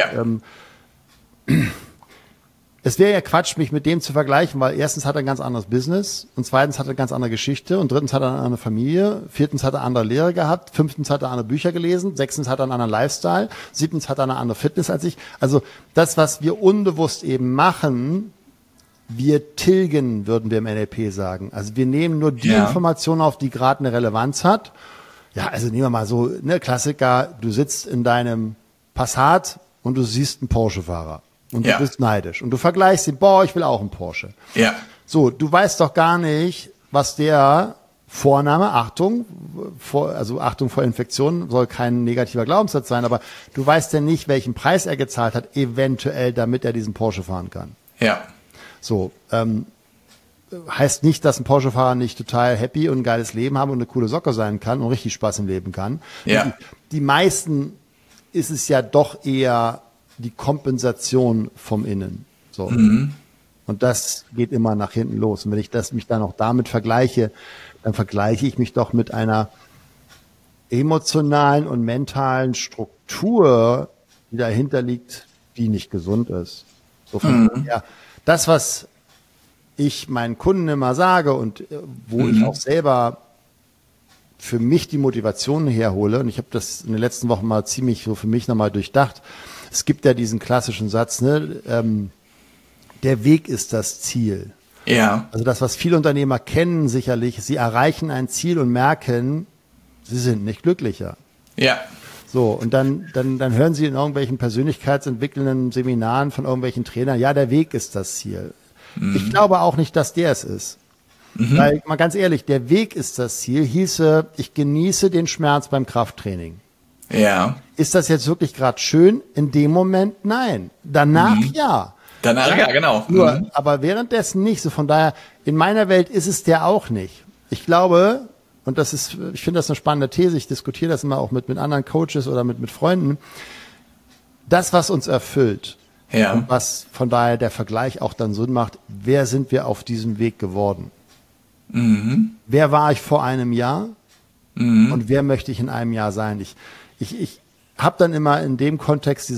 Es wäre ja Quatsch, mich mit dem zu vergleichen, weil erstens hat er ein ganz anderes Business und zweitens hat er eine ganz andere Geschichte und drittens hat er eine andere Familie, viertens hat er andere Lehre gehabt, fünftens hat er andere Bücher gelesen, sechstens hat er einen anderen Lifestyle, siebtens hat er eine andere Fitness als ich. Also das, was wir unbewusst eben machen, wir tilgen, würden wir im NLP sagen. Also wir nehmen nur die Information auf, die gerade eine Relevanz hat. Ja, also nehmen wir mal so, ne, Klassiker, du sitzt in deinem Passat und du siehst einen Porsche-Fahrer. Und du bist neidisch. Und du vergleichst ihn, ich will auch einen Porsche. Ja. So, du weißt doch gar nicht, was der Vorname, Achtung vor Infektionen, soll kein negativer Glaubenssatz sein, aber du weißt ja nicht, welchen Preis er gezahlt hat, eventuell, damit er diesen Porsche fahren kann. Ja. So, heißt nicht, dass ein Porsche-Fahrer nicht total happy und ein geiles Leben haben und eine coole Socke sein kann und richtig Spaß im Leben kann. Ja. Die meisten ist es ja doch eher die Kompensation vom Innen. So. Und das geht immer nach hinten los. Und wenn ich mich dann auch damit vergleiche, dann vergleiche ich mich doch mit einer emotionalen und mentalen Struktur, die dahinter liegt, die nicht gesund ist. So ja, das, was ich meinen Kunden immer sage und wo ich auch selber für mich die Motivation herhole, und ich habe das in den letzten Wochen mal ziemlich so für mich nochmal durchdacht. Es gibt ja diesen klassischen Satz, ne, der Weg ist das Ziel. Ja. Also das, was viele Unternehmer kennen sicherlich, sie erreichen ein Ziel und merken, sie sind nicht glücklicher. Ja. So, und dann hören sie in irgendwelchen persönlichkeitsentwickelnden Seminaren von irgendwelchen Trainern, ja, der Weg ist das Ziel. Ich glaube auch nicht, dass der es ist. Weil, mal ganz ehrlich, der Weg ist das Ziel, hieße, ich genieße den Schmerz beim Krafttraining. Ja. Ist das jetzt wirklich gerade schön? In dem Moment nein. Danach ja. Danach, ja, genau. Nur, aber währenddessen nicht. So von daher, in meiner Welt ist es der auch nicht. Ich glaube, und ich finde das eine spannende These, ich diskutiere das immer auch mit anderen Coaches oder mit Freunden, das, was uns erfüllt, und was von daher der Vergleich auch dann Sinn macht, wer sind wir auf diesem Weg geworden? Wer war ich vor einem Jahr? Und wer möchte ich in einem Jahr sein? Ich habe dann immer in dem Kontext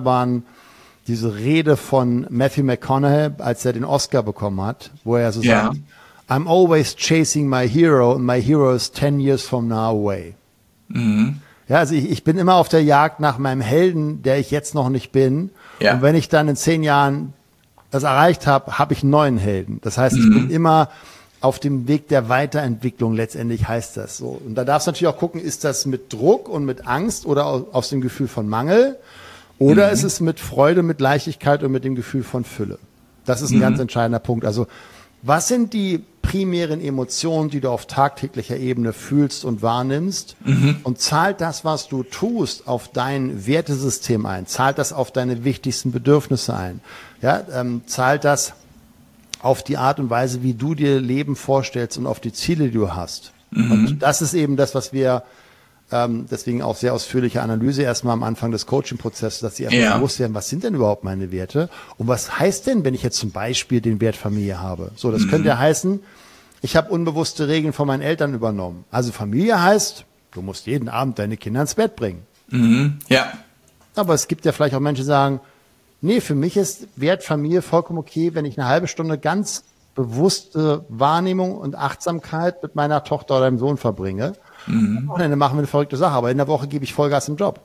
diese Rede von Matthew McConaughey, als er den Oscar bekommen hat, wo er so sagt, I'm always chasing my hero and my hero is 10 years from now away. Ja, also ich bin immer auf der Jagd nach meinem Helden, der ich jetzt noch nicht bin. Ja. Und wenn ich dann in 10 Jahren das erreicht habe, habe ich einen neuen Helden. Das heißt, ich bin immer auf dem Weg der Weiterentwicklung, letztendlich heißt das so. Und da darfst du natürlich auch gucken, ist das mit Druck und mit Angst oder aus dem Gefühl von Mangel? Oder ist es mit Freude, mit Leichtigkeit und mit dem Gefühl von Fülle? Das ist ein ganz entscheidender Punkt. Also was sind die primären Emotionen, die du auf tagtäglicher Ebene fühlst und wahrnimmst? Und zahlt das, was du tust, auf dein Wertesystem ein? Zahlt das auf deine wichtigsten Bedürfnisse ein? Ja, zahlt das auf die Art und Weise, wie du dir Leben vorstellst und auf die Ziele, die du hast? Und das ist eben das, was wir deswegen auch sehr ausführliche Analyse erstmal am Anfang des Coaching-Prozesses, dass sie einfach bewusst werden, was sind denn überhaupt meine Werte und was heißt denn, wenn ich jetzt zum Beispiel den Wert Familie habe? So, das könnte ja heißen, ich habe unbewusste Regeln von meinen Eltern übernommen. Also Familie heißt, du musst jeden Abend deine Kinder ins Bett bringen. Ja. Aber es gibt ja vielleicht auch Menschen, die sagen, nee, für mich ist Wert Familie vollkommen okay, wenn ich eine halbe Stunde ganz bewusste Wahrnehmung und Achtsamkeit mit meiner Tochter oder dem Sohn verbringe. Am Wochenende machen wir eine verrückte Sache, aber in der Woche gebe ich Vollgas im Job.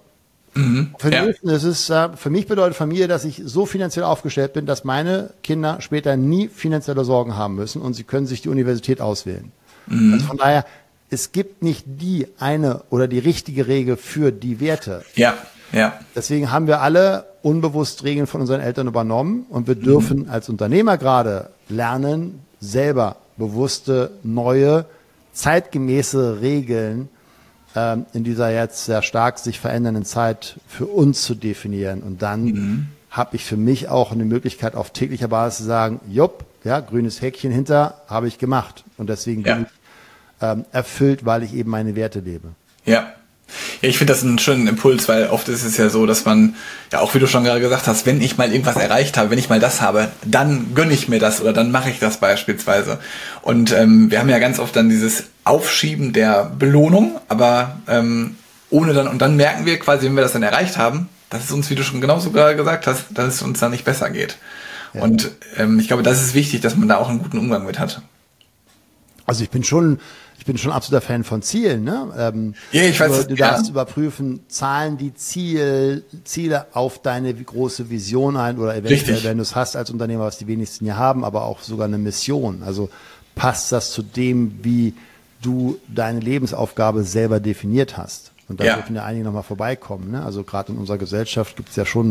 Für mich bedeutet Familie, dass ich so finanziell aufgestellt bin, dass meine Kinder später nie finanzielle Sorgen haben müssen und sie können sich die Universität auswählen. Also von daher, es gibt nicht die eine oder die richtige Regel für die Werte. Ja. Deswegen haben wir alle unbewusst Regeln von unseren Eltern übernommen und wir dürfen als Unternehmer gerade lernen, selber bewusste, neue, zeitgemäße Regeln in dieser jetzt sehr stark sich verändernden Zeit für uns zu definieren. Und dann habe ich für mich auch eine Möglichkeit, auf täglicher Basis zu sagen, jupp, ja, grünes Häkchen hinter, habe ich gemacht. Und deswegen bin ich erfüllt, weil ich eben meine Werte lebe. Ja. Ja, ich finde das einen schönen Impuls, weil oft ist es ja so, dass man, ja auch wie du schon gerade gesagt hast, wenn ich mal irgendwas erreicht habe, wenn ich mal das habe, dann gönne ich mir das oder dann mache ich das beispielsweise. Und wir haben ja ganz oft dann dieses Aufschieben der Belohnung, aber ohne dann, und dann merken wir quasi, wenn wir das dann erreicht haben, dass es uns, wie du schon genauso gerade gesagt hast, dass es uns dann nicht besser geht. Ja. Und ich glaube, das ist wichtig, dass man da auch einen guten Umgang mit hat. Also ich bin schon absoluter Fan von Zielen, ne? Ja, ich weiß. Du darfst überprüfen, zahlen die Ziele auf deine große Vision ein oder eventuell, wenn du es hast als Unternehmer, was die wenigsten ja haben, aber auch sogar eine Mission. Also passt das zu dem, wie du deine Lebensaufgabe selber definiert hast. Und da dürfen ja einige nochmal vorbeikommen, ne? Also gerade in unserer Gesellschaft gibt es ja schon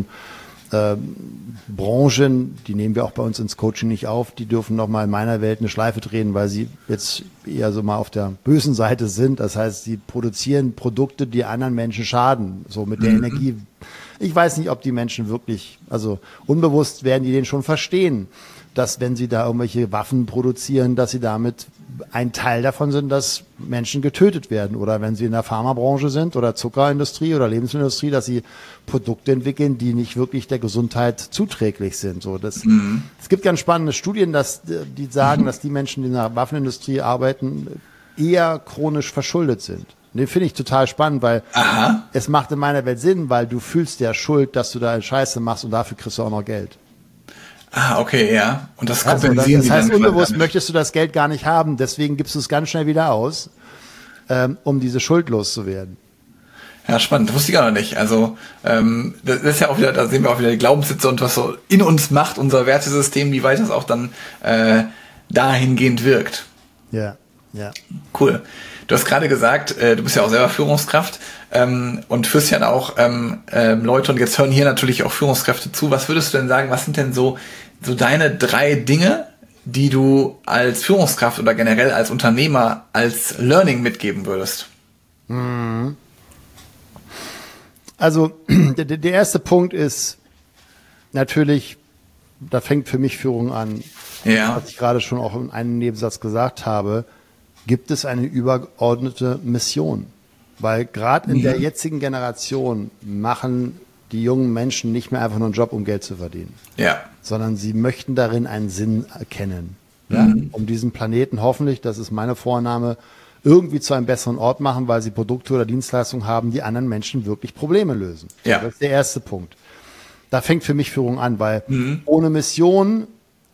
Branchen, die nehmen wir auch bei uns ins Coaching nicht auf, die dürfen noch mal in meiner Welt eine Schleife drehen, weil sie jetzt eher so mal auf der bösen Seite sind. Das heißt, sie produzieren Produkte, die anderen Menschen schaden, so mit der Energie. Ich weiß nicht, ob die Menschen wirklich, also unbewusst werden die den schon verstehen, dass wenn sie da irgendwelche Waffen produzieren, dass sie damit ein Teil davon sind, dass Menschen getötet werden. Oder wenn sie in der Pharmabranche sind oder Zuckerindustrie oder Lebensmittelindustrie, dass sie Produkte entwickeln, die nicht wirklich der Gesundheit zuträglich sind. So, es gibt ganz spannende Studien, die sagen, dass die Menschen, die in der Waffenindustrie arbeiten, eher chronisch verschuldet sind. Den finde ich total spannend, weil es macht in meiner Welt Sinn, weil du fühlst ja Schuld, dass du da Scheiße machst und dafür kriegst du auch noch Geld. Okay, ja. Und das kompensieren das heißt, dann unbewusst möchtest du das Geld gar nicht haben, deswegen gibst du es ganz schnell wieder aus, um diese Schuld loszuwerden. Ja, spannend. Das wusste ich auch noch nicht. Also, das ist ja auch wieder, da sehen wir auch wieder die Glaubenssitze und was so in uns macht, unser Wertesystem, wie weit das auch dann dahingehend wirkt. Ja. Cool. Du hast gerade gesagt, du bist ja auch selber Führungskraft und führst ja auch Leute, und jetzt hören hier natürlich auch Führungskräfte zu. Was würdest du denn sagen, was sind denn so deine 3 Dinge, die du als Führungskraft oder generell als Unternehmer als Learning mitgeben würdest? Also der erste Punkt ist natürlich, da fängt für mich Führung an, was ich gerade schon auch in einem Nebensatz gesagt habe, gibt es eine übergeordnete Mission. Weil gerade in der jetzigen Generation machen die jungen Menschen nicht mehr einfach nur einen Job, um Geld zu verdienen. Ja. Sondern sie möchten darin einen Sinn erkennen. Ja? Um diesen Planeten hoffentlich, das ist meine Vornahme, irgendwie zu einem besseren Ort machen, weil sie Produkte oder Dienstleistungen haben, die anderen Menschen wirklich Probleme lösen. Ja. Das ist der erste Punkt. Da fängt für mich Führung an, weil ohne Mission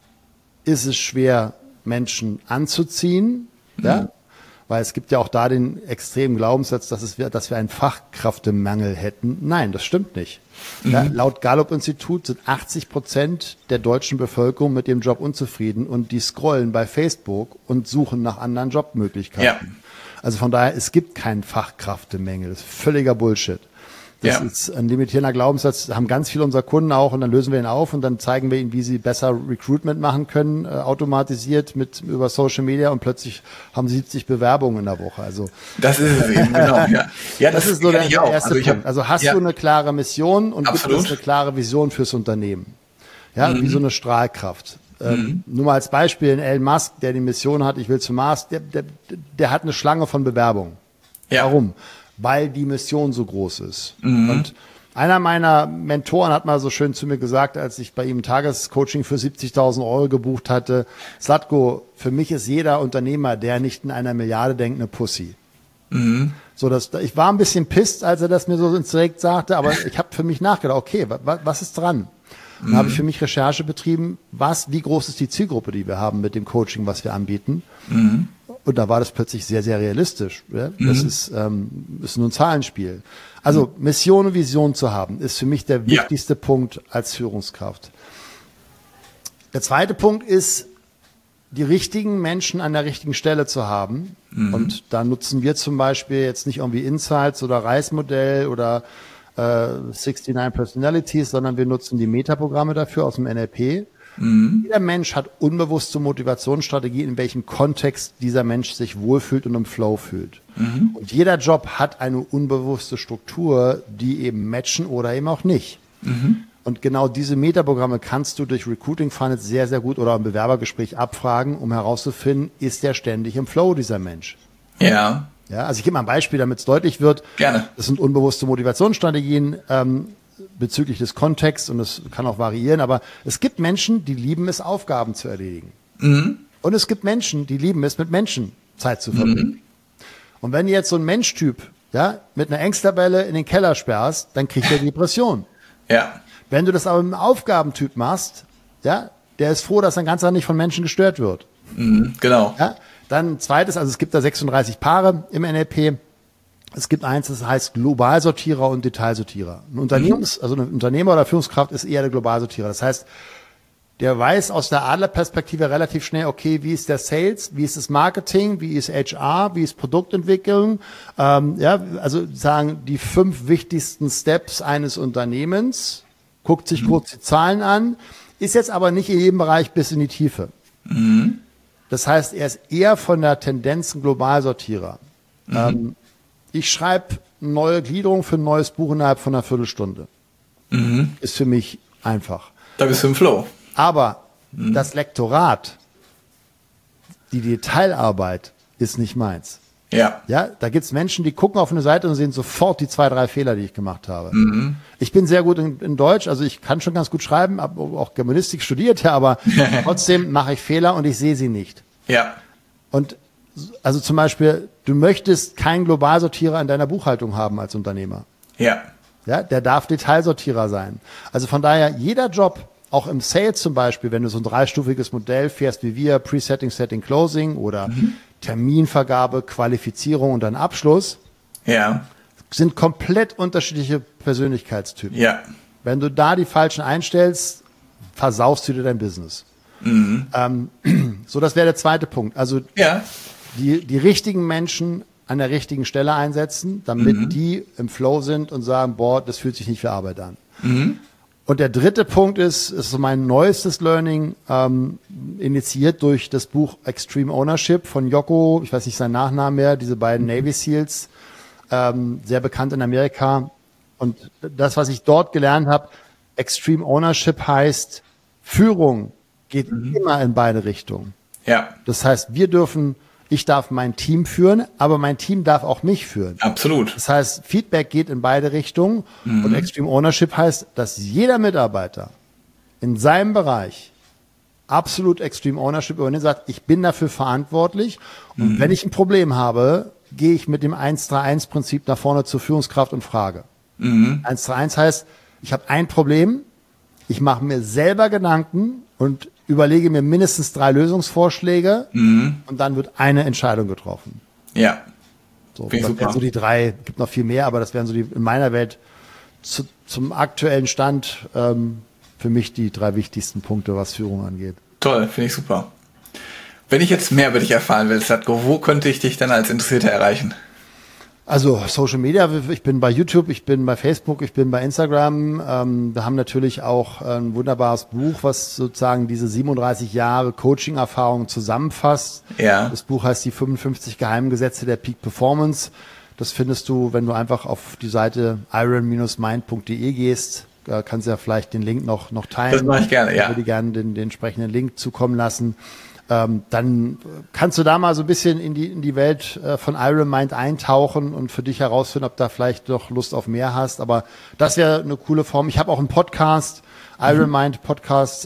ist es schwer, Menschen anzuziehen. Ja? Weil es gibt ja auch da den extremen Glaubenssatz, dass wir einen Fachkräftemangel hätten. Nein, das stimmt nicht. Ja, laut Gallup-Institut sind 80% der deutschen Bevölkerung mit dem Job unzufrieden und die scrollen bei Facebook und suchen nach anderen Jobmöglichkeiten. Ja. Also von daher, es gibt keinen Fachkräftemangel. Das ist völliger Bullshit. Das ist ein limitierender Glaubenssatz, haben ganz viele unserer Kunden auch, und dann lösen wir ihn auf und dann zeigen wir ihnen, wie sie besser Recruitment machen können, automatisiert über Social Media, und plötzlich haben sie 70 Bewerbungen in der Woche. Also das ist es eben, genau. Ja, das ist so der erste Punkt. Also hast du eine klare Mission und gibt es eine klare Vision fürs Unternehmen. Ja, wie so eine Strahlkraft. Nur mal als Beispiel, Elon Musk, der die Mission hat, ich will zum Mars, der hat eine Schlange von Bewerbungen. Ja. Warum? Weil die Mission so groß ist. Und einer meiner Mentoren hat mal so schön zu mir gesagt, als ich bei ihm ein Tagescoaching für 70.000 € gebucht hatte: Zlatko, für mich ist jeder Unternehmer, der nicht in einer Milliarde denkt, eine Pussy. So, ich war ein bisschen pisst, als er das mir so ins Direkt sagte, aber ich habe für mich nachgedacht, okay, was ist dran? Dann habe ich für mich Recherche betrieben, wie groß ist die Zielgruppe, die wir haben mit dem Coaching, was wir anbieten. Und da war das plötzlich sehr, sehr realistisch. Ja? Das ist nur ein Zahlenspiel. Also Mission und Vision zu haben, ist für mich der wichtigste Punkt als Führungskraft. Der zweite Punkt ist, die richtigen Menschen an der richtigen Stelle zu haben. Und da nutzen wir zum Beispiel jetzt nicht irgendwie Insights oder Reismodell oder 69 Personalities, sondern wir nutzen die Metaprogramme dafür aus dem NLP. Jeder Mensch hat unbewusste Motivationsstrategien, in welchem Kontext dieser Mensch sich wohlfühlt und im Flow fühlt. Und jeder Job hat eine unbewusste Struktur, die eben matchen oder eben auch nicht. Und genau diese Metaprogramme kannst du durch Recruiting Funnels sehr, sehr gut oder im Bewerbergespräch abfragen, um herauszufinden, ist der ständig im Flow, dieser Mensch. Ja. Ja, also ich gebe mal ein Beispiel, damit es deutlich wird. Gerne. Das sind unbewusste Motivationsstrategien bezüglich des Kontexts, und das kann auch variieren, aber es gibt Menschen, die lieben es, Aufgaben zu erledigen. Und es gibt Menschen, die lieben es, mit Menschen Zeit zu verbringen. Und wenn du jetzt so ein Menschtyp mit einer Ängsttabelle in den Keller sperrst, dann kriegt er Depression. Ja. Wenn du das aber mit einem Aufgabentyp machst, der ist froh, dass sein ganzer nicht von Menschen gestört wird. Genau. Ja? Dann zweites, also es gibt da 36 Paare im NLP. Es gibt eins, das heißt Globalsortierer und Detailsortierer. Ein Unternehmer oder Führungskraft ist eher der Globalsortierer. Das heißt, der weiß aus der Adlerperspektive relativ schnell, okay, wie ist der Sales, wie ist das Marketing, wie ist HR, wie ist Produktentwicklung, also sagen die 5 wichtigsten Steps eines Unternehmens, guckt sich kurz die Zahlen an, ist jetzt aber nicht in jedem Bereich bis in die Tiefe. Das heißt, er ist eher von der Tendenz ein Globalsortierer. Ich schreibe eine neue Gliederung für ein neues Buch innerhalb von einer Viertelstunde. Ist für mich einfach. Da bist du im Flow. Aber das Lektorat, die Detailarbeit ist nicht meins. Ja. Ja, da gibt's Menschen, die gucken auf eine Seite und sehen sofort die 2, 3 Fehler, die ich gemacht habe. Ich bin sehr gut in Deutsch, also ich kann schon ganz gut schreiben, habe auch Germanistik studiert, ja, aber trotzdem mache ich Fehler und ich sehe sie nicht. Ja. Und also zum Beispiel, du möchtest keinen Globalsortierer in deiner Buchhaltung haben als Unternehmer. Ja. Ja, der darf Detailsortierer sein. Also von daher, jeder Job, auch im Sales zum Beispiel, wenn du so ein 3-stufiges Modell fährst wie wir, Pre-Setting, Setting, Closing oder Terminvergabe, Qualifizierung und dann Abschluss, Ja. sind komplett unterschiedliche Persönlichkeitstypen. Ja. Wenn du da die falschen einstellst, versaust du dir dein Business. So, das wäre der zweite Punkt. Also Ja. die richtigen Menschen an der richtigen Stelle einsetzen, damit die im Flow sind und sagen, boah, das fühlt sich nicht wie Arbeit an. Und der dritte Punkt ist so mein neuestes Learning, initiiert durch das Buch Extreme Ownership von Jocko, ich weiß nicht seinen Nachnamen mehr, diese beiden Navy Seals, sehr bekannt in Amerika. Und das, was ich dort gelernt habe, Extreme Ownership heißt, Führung geht immer in beide Richtungen. Ja. Das heißt, ich darf mein Team führen, aber mein Team darf auch mich führen. Absolut. Das heißt, Feedback geht in beide Richtungen und Extreme Ownership heißt, dass jeder Mitarbeiter in seinem Bereich absolut Extreme Ownership übernimmt, sagt, ich bin dafür verantwortlich und wenn ich ein Problem habe, gehe ich mit dem 1-3-1-Prinzip nach vorne zur Führungskraft und frage. 1-3-1 heißt, ich habe ein Problem, ich mache mir selber Gedanken und überlege mir mindestens 3 Lösungsvorschläge und dann wird eine Entscheidung getroffen. Ja. So, Finde ich das super. wären so die 3, gibt noch viel mehr, aber das wären so die in meiner Welt zum aktuellen Stand für mich die 3 wichtigsten Punkte, was Führung angeht. Toll, finde ich super. Wenn ich jetzt mehr über dich erfahren will, Slatko, wo könnte ich dich dann als Interessierter erreichen? Also Social Media, ich bin bei YouTube, ich bin bei Facebook, ich bin bei Instagram. Wir haben natürlich auch ein wunderbares Buch, was sozusagen diese 37 Jahre Coaching-Erfahrung zusammenfasst. Ja. Das Buch heißt die 55 Geheimgesetze der Peak Performance. Das findest du, wenn du einfach auf die Seite iron-mind.de gehst. Kannst ja vielleicht den Link noch teilen. Das mache ich gerne, ja. Ich würde gerne den entsprechenden Link zukommen lassen. Dann kannst du da mal so ein bisschen in die Welt von Iron Mind eintauchen und für dich herausfinden, ob da vielleicht doch Lust auf mehr hast. Aber das wäre eine coole Form. Ich habe auch einen Podcast, Iron Mind Podcast.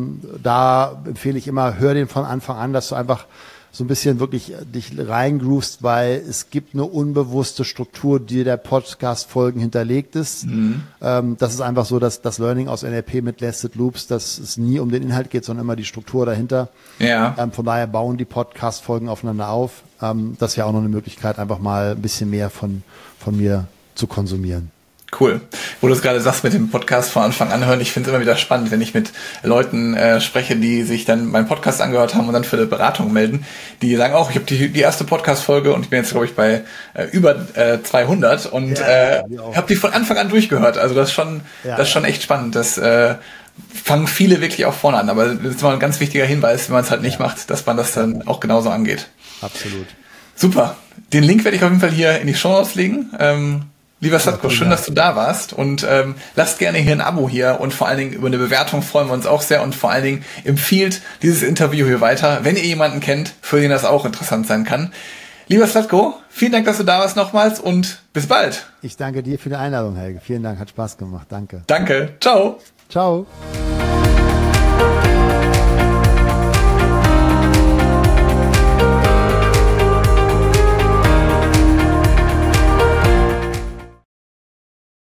Da empfehle ich immer, hör den von Anfang an, dass du einfach so ein bisschen wirklich dich reingroovst, weil es gibt eine unbewusste Struktur, die der Podcast-Folgen hinterlegt ist. Das ist einfach so, dass das Learning aus NLP mit Nested Loops, dass es nie um den Inhalt geht, sondern immer die Struktur dahinter. Ja. Von daher bauen die Podcast-Folgen aufeinander auf. Das wäre auch noch eine Möglichkeit, einfach mal ein bisschen mehr von mir zu konsumieren. Cool. Wo du es gerade sagst mit dem Podcast von Anfang an hören, ich finde es immer wieder spannend, wenn ich mit Leuten spreche, die sich dann meinen Podcast angehört haben und dann für eine Beratung melden, die sagen auch, ich habe die erste Podcast-Folge und ich bin jetzt, glaube ich, bei über 200 und habe die von Anfang an durchgehört. Also das ist schon echt spannend. Das fangen viele wirklich auch vorne an. Aber das ist mal ein ganz wichtiger Hinweis, wenn man es halt nicht macht, dass man das dann auch genauso angeht. Absolut. Super. Den Link werde ich auf jeden Fall hier in die Shownotes legen. Lieber Slatko, schön, dass du da warst und lasst gerne hier ein Abo hier und vor allen Dingen über eine Bewertung freuen wir uns auch sehr und vor allen Dingen empfiehlt dieses Interview hier weiter, wenn ihr jemanden kennt, für den das auch interessant sein kann. Lieber Slatko, vielen Dank, dass du da warst nochmals und bis bald. Ich danke dir für die Einladung, Helge. Vielen Dank, hat Spaß gemacht. Danke. Danke. Ciao. Ciao.